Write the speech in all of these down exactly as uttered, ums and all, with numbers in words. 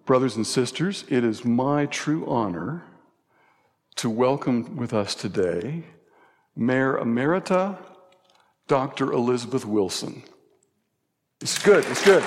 Brothers and sisters, it is my true honor to welcome with us today Mayor Emerita Doctor Elizabeth Wilson. It's good, it's good.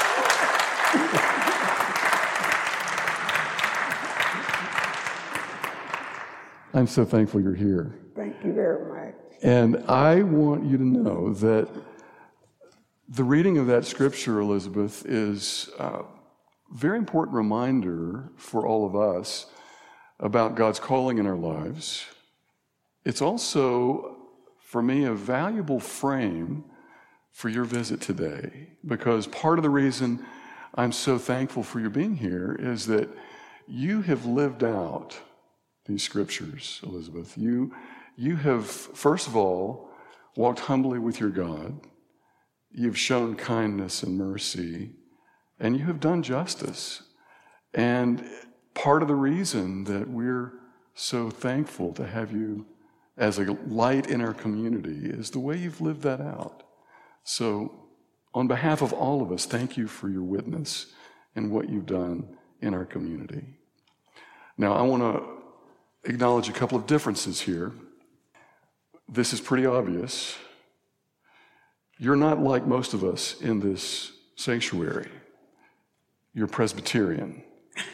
I'm so thankful you're here. Thank you very much. And I want you to know that the reading of that scripture, Elizabeth, is a very important reminder for all of us about God's calling in our lives. It's also, for me, a valuable frame for your visit today, because part of the reason I'm so thankful for your being here is that you have lived out these scriptures, Elizabeth. You, you have, first of all, walked humbly with your God. You've shown kindness and mercy, and you have done justice. And part of the reason that we're so thankful to have you as a light in our community is the way you've lived that out. So on behalf of all of us, thank you for your witness and what you've done in our community. Now, I want to acknowledge a couple of differences here. This is pretty obvious. You're not like most of us in this sanctuary. You're Presbyterian.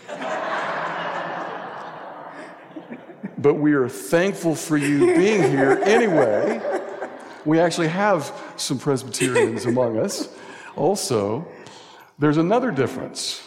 But we are thankful for you being here anyway. We actually have some Presbyterians among us. Also, there's another difference.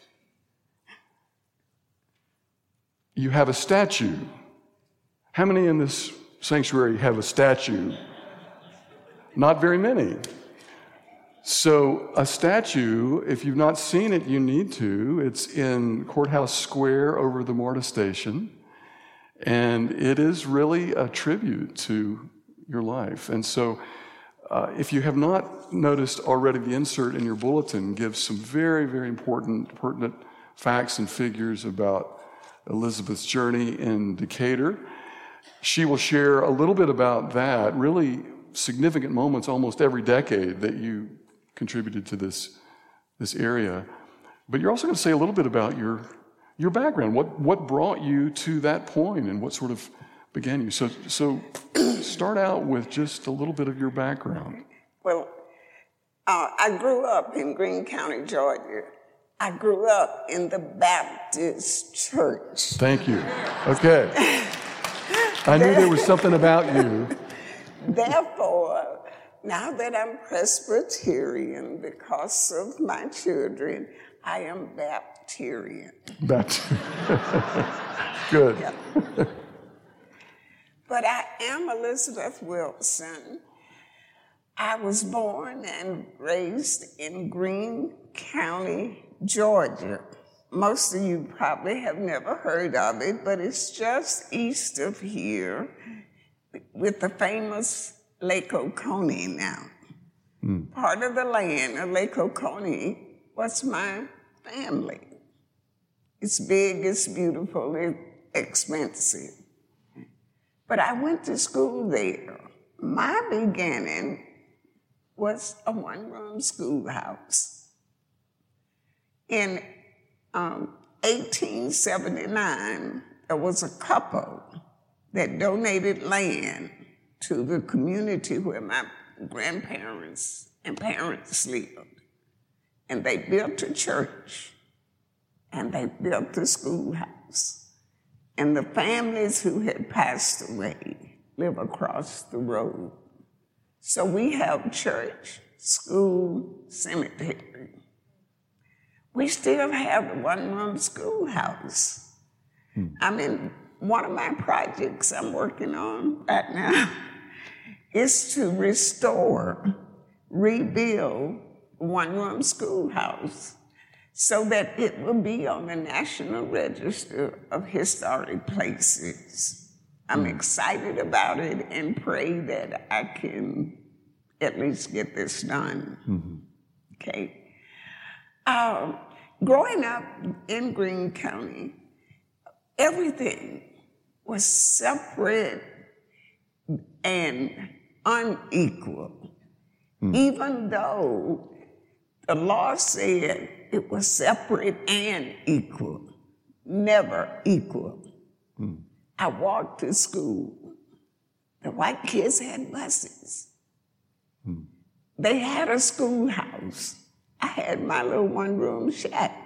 You have a statue. How many in this sanctuary have a statue? Not very many. So a statue, if you've not seen it, you need to. It's in Courthouse Square over the MARTA station. And it is really a tribute to your life. And so uh, if you have not noticed already, the insert in your bulletin gives some very, very important, pertinent facts and figures about Elizabeth's journey in Decatur. She will share a little bit about that, really significant moments almost every decade that you contributed to this, this area. But you're also going to say a little bit about your, your background, what, what brought you to that point and what sort of began you. So, so start out with just a little bit of your background. Well, uh, I grew up in Greene County, Georgia. I grew up in the Baptist church. Thank you. Okay. I knew there was something about you. Therefore, now that I'm Presbyterian because of my children, I am Baptarian. Baptarian. Good. Yeah. But I am Elizabeth Wilson. I was born and raised in Greene County, Georgia. Most of you probably have never heard of it, but it's just east of here with the famous Lake Oconee now. Mm. Part of the land of Lake Oconee was my family. It's big, it's beautiful, it's expensive. But I went to school there. My beginning was a one-room schoolhouse. In um, eighteen seventy-nine, there was a couple that donated land to the community where my grandparents and parents lived. And they built a church, and they built a schoolhouse. And the families who had passed away live across the road. So we have church, school, cemetery. We still have the one-room schoolhouse. Hmm. I mean, one of my projects I'm working on right now is to restore, rebuild one-room schoolhouse so that it will be on the National Register of Historic Places. I'm mm. excited about it and pray that I can at least get this done. Mm-hmm. Okay. Um, growing up in Greene County, everything was separate and unequal, mm. even though the law said it was separate and equal, never equal. Hmm. I walked to school. The white kids had buses. Hmm. They had a schoolhouse. I had my little one-room shack.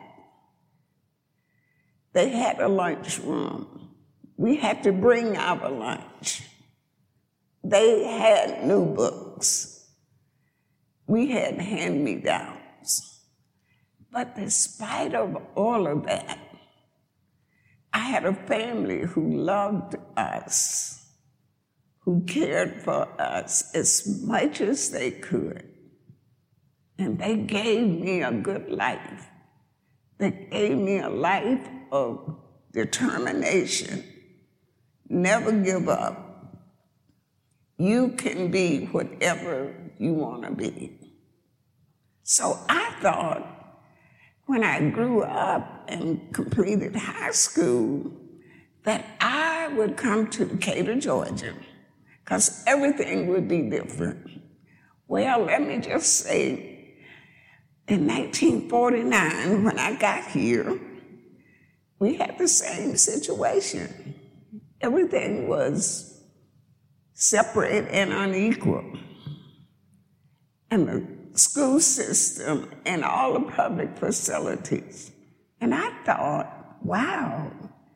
They had a lunchroom. We had to bring our lunch. They had new books. We had hand-me-downs. But despite of all of that, I had a family who loved us, who cared for us as much as they could. And they gave me a good life. They gave me a life of determination. Never give up. You can be whatever you want to be. So I thought, when I grew up and completed high school, that I would come to Decatur, Georgia, because everything would be different. Well, let me just say, in nineteen forty-nine, when I got here, we had the same situation. Everything was separate and unequal. And the school system and all the public facilities. And I thought, wow,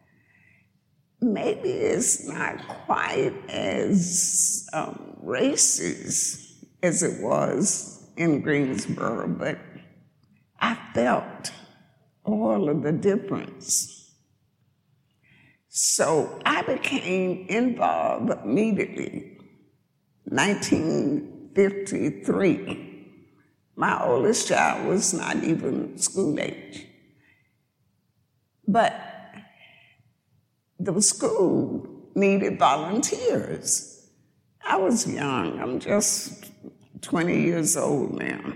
maybe it's not quite as um, racist as it was in Greensboro, but I felt all of the difference. So I became involved immediately. nineteen fifty-three. My oldest child was not even school age. But the school needed volunteers. I was young. I'm just twenty years old now.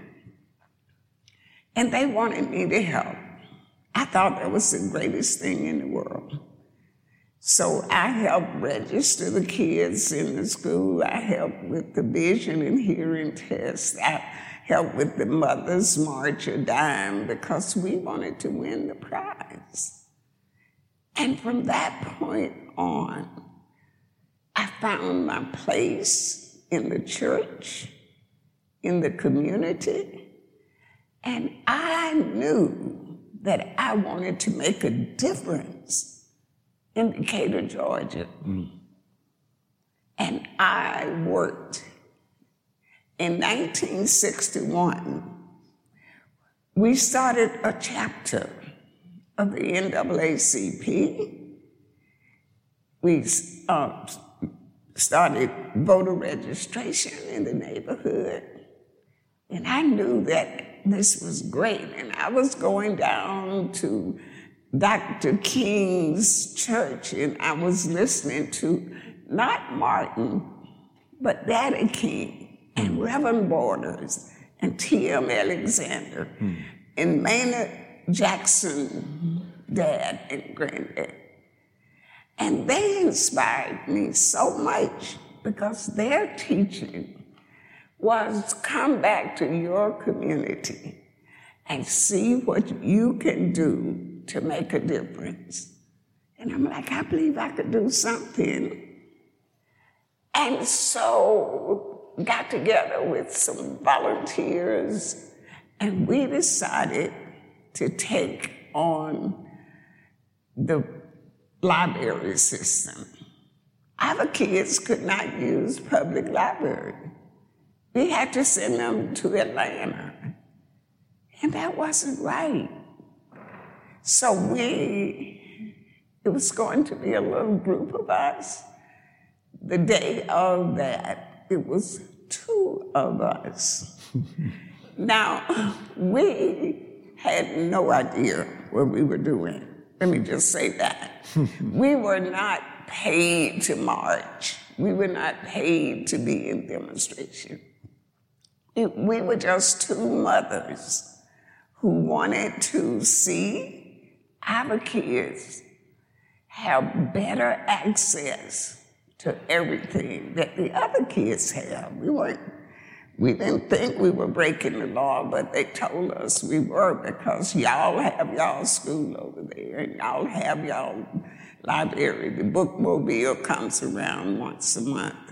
And they wanted me to help. I thought that was the greatest thing in the world. So I helped register the kids in the school. I helped with the vision and hearing tests. I helped with the Mother's March or Dime because we wanted to win the prize. And from that point on, I found my place in the church, in the community, and I knew that I wanted to make a difference in Decatur, Georgia. Mm. And I worked. In nineteen sixty-one, we started a chapter of the N double A C P. We uh, started voter registration in the neighborhood. And I knew that this was great. And I was going down to Doctor King's church, and I was listening to not Martin, but Daddy King, and Reverend Borders, and T M Alexander, hmm. and Maynard Jackson, dad and granddad. And they inspired me so much because their teaching was come back to your community and see what you can do to make a difference. And I'm like, I believe I could do something. And so got together with some volunteers, and we decided to take on the library system. Our kids could not use public library. We had to send them to Atlanta, and that wasn't right. So we, it was going to be a little group of us. The day of that, it was two of us. Now, we had no idea what we were doing. Let me just say that. We were not paid to march. We were not paid to be in demonstration. It, we were just two mothers who wanted to see our kids have better access to everything that the other kids have. We weren't, we didn't think we were breaking the law, but they told us we were because y'all have y'all school over there and y'all have y'all library. The bookmobile comes around once a month.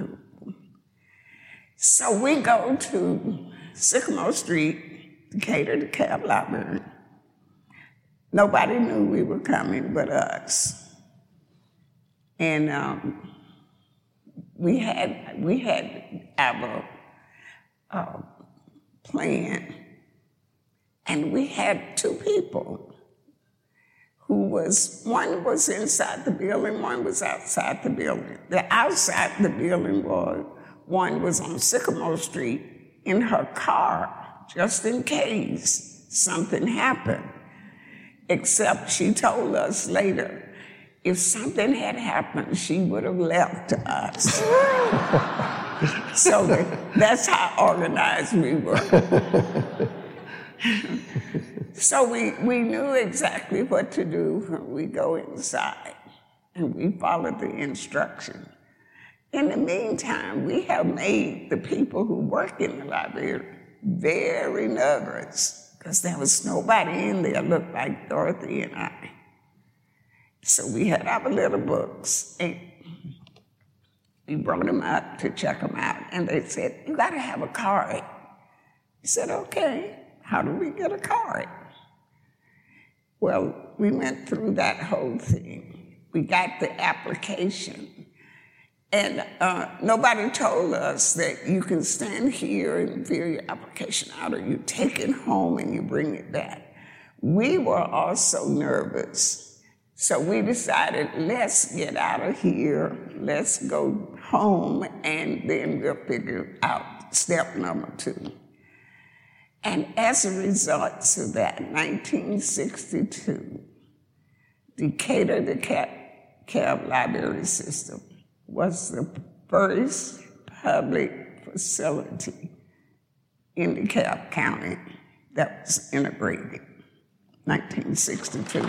So we go to Sycamore Street, Decatur, the Cab Library. Nobody knew we were coming but us. And um, we had we had our uh, plan, and we had two people who was, one was inside the building, one was outside the building. The outside the building was, one was on Sycamore Street in her car, just in case something happened. Except she told us later, if something had happened, she would have left us. So that's how organized we were. So we, we knew exactly what to do when we go inside, and we followed the instruction. In the meantime, we have made the people who work in the library very nervous because there was nobody in there looked like Dorothy and I. So we had our little books, and we brought them up to check them out, and they said, you gotta have a card. We said, okay, how do we get a card? Well, we went through that whole thing. We got the application, and uh, nobody told us that you can stand here and fill your application out, or you take it home and you bring it back. We were also nervous, so we decided, let's get out of here, let's go home, and then we'll figure out step number two. And as a result of that, nineteen sixty-two, Decatur, the Cab Library System was the first public facility in DeKalb County that was integrated, nineteen sixty-two.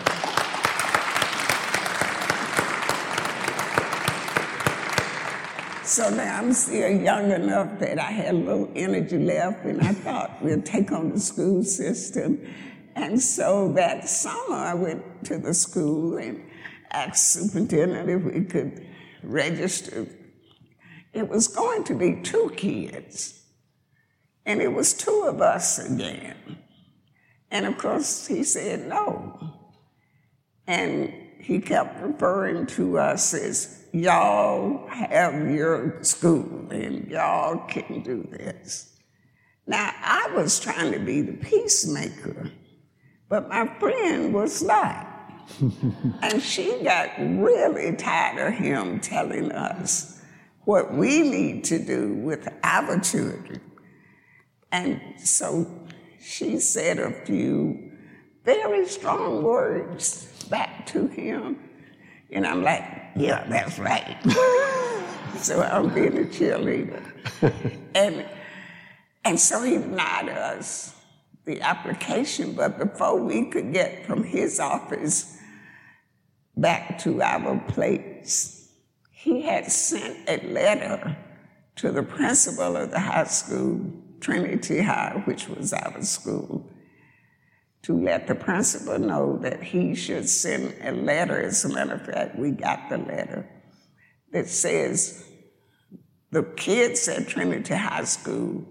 So now I'm still young enough that I had a little energy left, and I thought we'll take on the school system. And so that summer I went to the school and asked the superintendent if we could register. It was going to be two kids, and it was two of us again. And of course he said no. And he kept referring to us as, y'all have your school and y'all can do this. Now, I was trying to be the peacemaker, but my friend was not. And she got really tired of him telling us what we need to do with our children. And so she said a few very strong words back to him. And I'm like, yeah, that's right. So I'm being a cheerleader. and, and so he denied us the application, but before we could get from his office back to our place, he had sent a letter to the principal of the high school, Trinity High, which was our school, to let the principal know that he should send a letter. As a matter of fact, we got the letter that says the kids at Trinity High School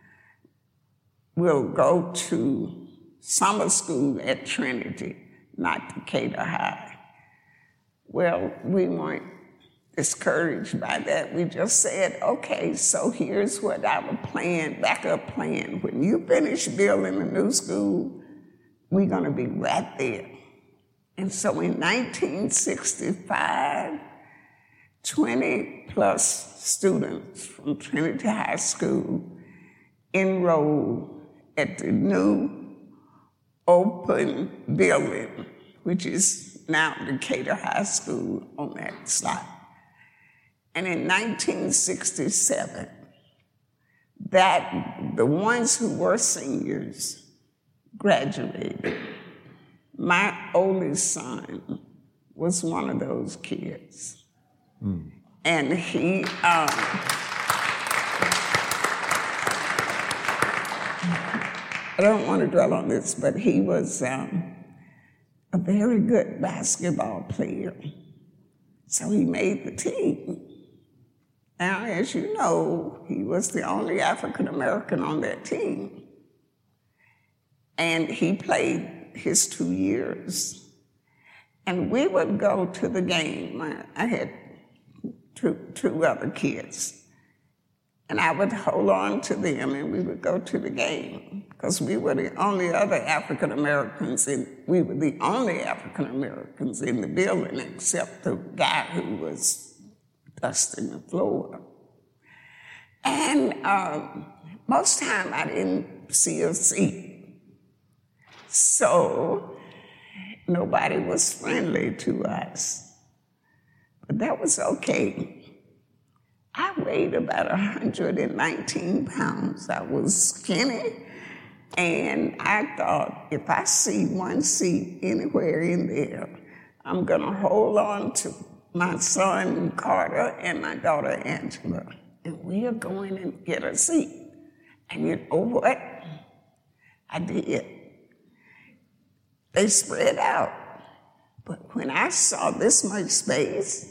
will go to summer school at Trinity, not Decatur High. Well, we weren't discouraged by that. We just said, okay, so here's what our plan, backup plan. When you finish building a new school, we're gonna be right there. And so in nineteen sixty-five, twenty plus students from Trinity High School enrolled at the new open building, which is now Decatur High School on that slide. And in nineteen sixty-seven, that the ones who were seniors graduated. My oldest son was one of those kids. Mm. And he, um, I don't want to dwell on this, but he was um, a very good basketball player. So he made the team. Now, as you know, he was the only African American on that team. And he played his two years. And we would go to the game. I, I had two, two other kids. And I would hold on to them and we would go to the game because we were the only other African Americans in, we were the only African Americans in the building except the guy who was dusting the floor. And um, most time I didn't see a seat. So nobody was friendly to us. But that was okay. I weighed about one hundred nineteen pounds. I was skinny, and I thought if I see one seat anywhere in there, I'm gonna hold on to my son Carter and my daughter Angela, and we are going to get a seat. And you know what? I did. They spread out, but when I saw this much space,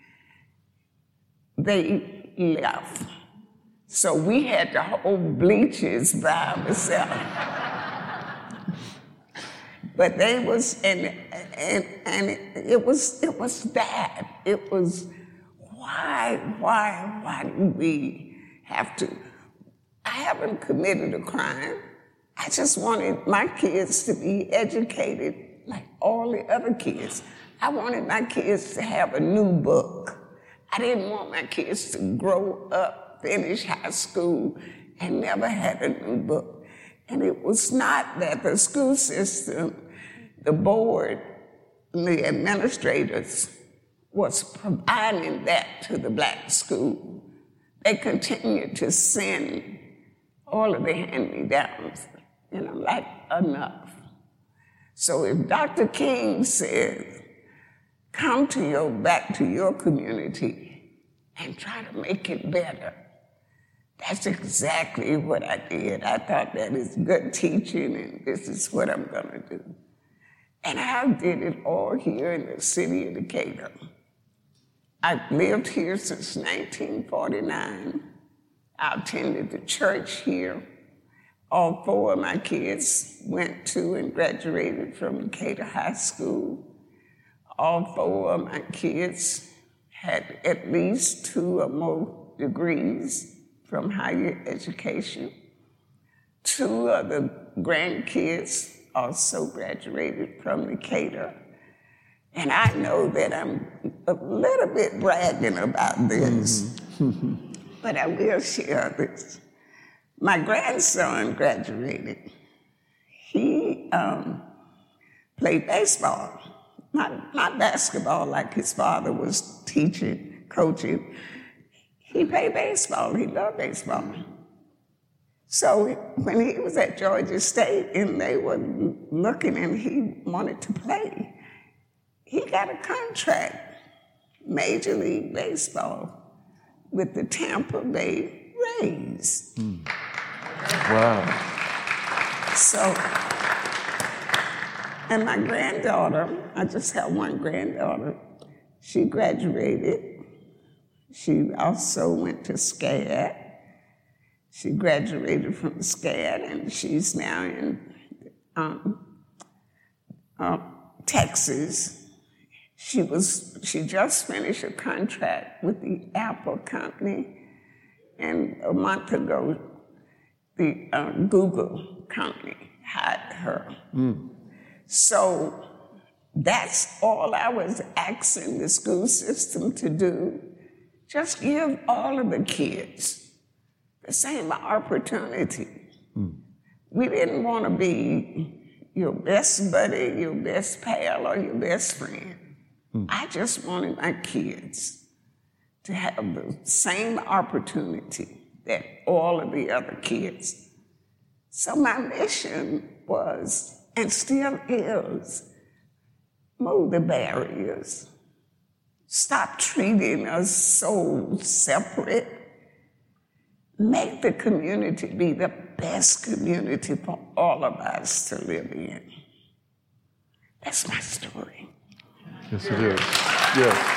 they left. So we had to hold bleachers by ourselves. But they was, and and and it, it was it was that. It was why why why do we have to? I haven't committed a crime. I just wanted my kids to be educated like all the other kids. I wanted my kids to have a new book. I didn't want my kids to grow up, finish high school, and never had a new book. And it was not that the school system, the board, the administrators was providing that to the black school. They continued to send all of the hand-me-downs, and I'm like, enough. So if Doctor King says, come to your, back to your community and try to make it better. That's exactly what I did. I thought that is good teaching and this is what I'm gonna do. And I did it all here in the city of Decatur. I've lived here since nineteen forty-nine. I attended the church here. All four of my kids went to and graduated from Decatur High School. All four of my kids had at least two or more degrees from higher education. Two of the grandkids also graduated from Decatur. And I know that I'm a little bit bragging about this, mm-hmm. but I will share this. My grandson graduated. He um, played baseball. Not, not basketball like his father was teaching, coaching. He played baseball. He loved baseball. So when he was at Georgia State and they were looking and he wanted to play, he got a contract, Major League Baseball, with the Tampa Bay Rays. Mm. Wow. So, and my granddaughter, I just have one granddaughter, she graduated. She also went to SCAD. She graduated from SCAD and she's now in um, uh, Texas. She was, she just finished a contract with the Apple company, and a month ago, the uh, Google company hired her. Mm. So that's all I was asking the school system to do. Just give all of the kids the same opportunity. Mm. We didn't want to be your best buddy, your best pal, or your best friend. Mm. I just wanted my kids to have the same opportunity that all of the other kids. So my mission was, and still is, move the barriers. Stop treating us so separate. make the community be the best community for all of us to live in. That's my story. Yes, it is. Yes.